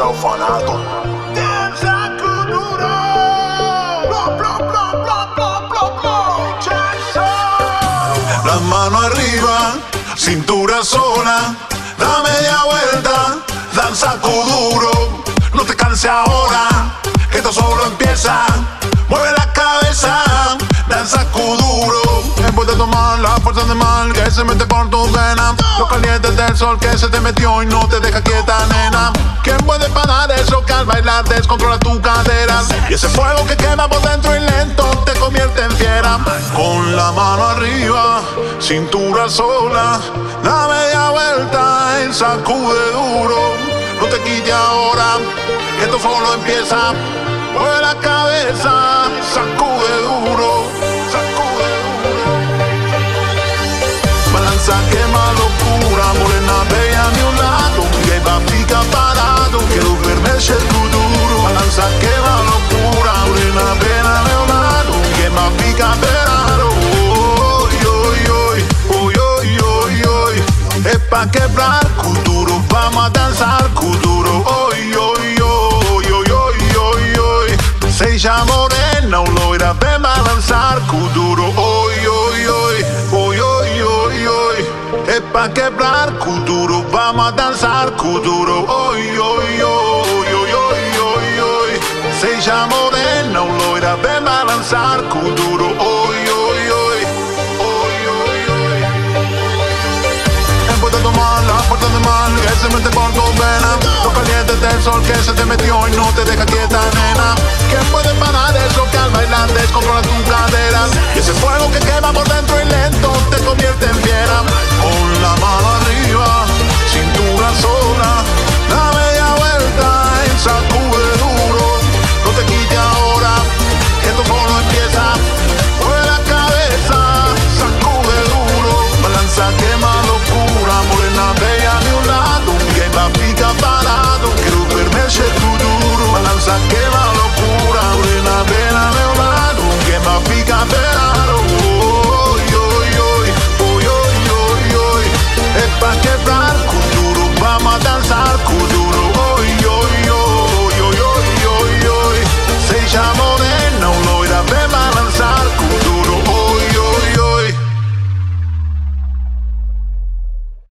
el orfanato. Danza Kuduro. Blo, blo, blo, blo, blo, blo, blo. Chazo. Las manos arriba, cintura sola, da media vuelta, danza Kuduro. No te canses ahora, que esto solo empieza. Mueve la cabeza, danza Kuduro. Después de tomar la fuerza del mal que se mete por tus venas, los calientes del sol que se te metió y no te deja quieta, nena. ¿Quién puede parar eso que al bailar descontrola tu cadera? Y ese fuego que quema por dentro y lento te convierte en fiera. Con la mano arriba, cintura sola, da media vuelta y sacude duro. No te quites ahora, que esto solo empieza. Mueve la cabeza, sacude duro, sacude duro. Balanza, quema locura, morena bella a mi un lado, que va pica parado, quiero verme el Kuduro. Balanza, quema locura, morena bella a mi un lado, que va pica parado. Es pa' quebrar Kuduro, vamos a danzar Kuduro. Seja morena, un loira, ven a danzar Kuduro. Es pa' quebrar Kuduro, vamos a danzar Kuduro. Seja morena, un loira, ven a danzar Kuduro. Tomar la fuerza del mal que se mete por tus venas, los calientes del sol que se te metió y no te deja quieta, nena. ¿Quién puede parar eso que al bailar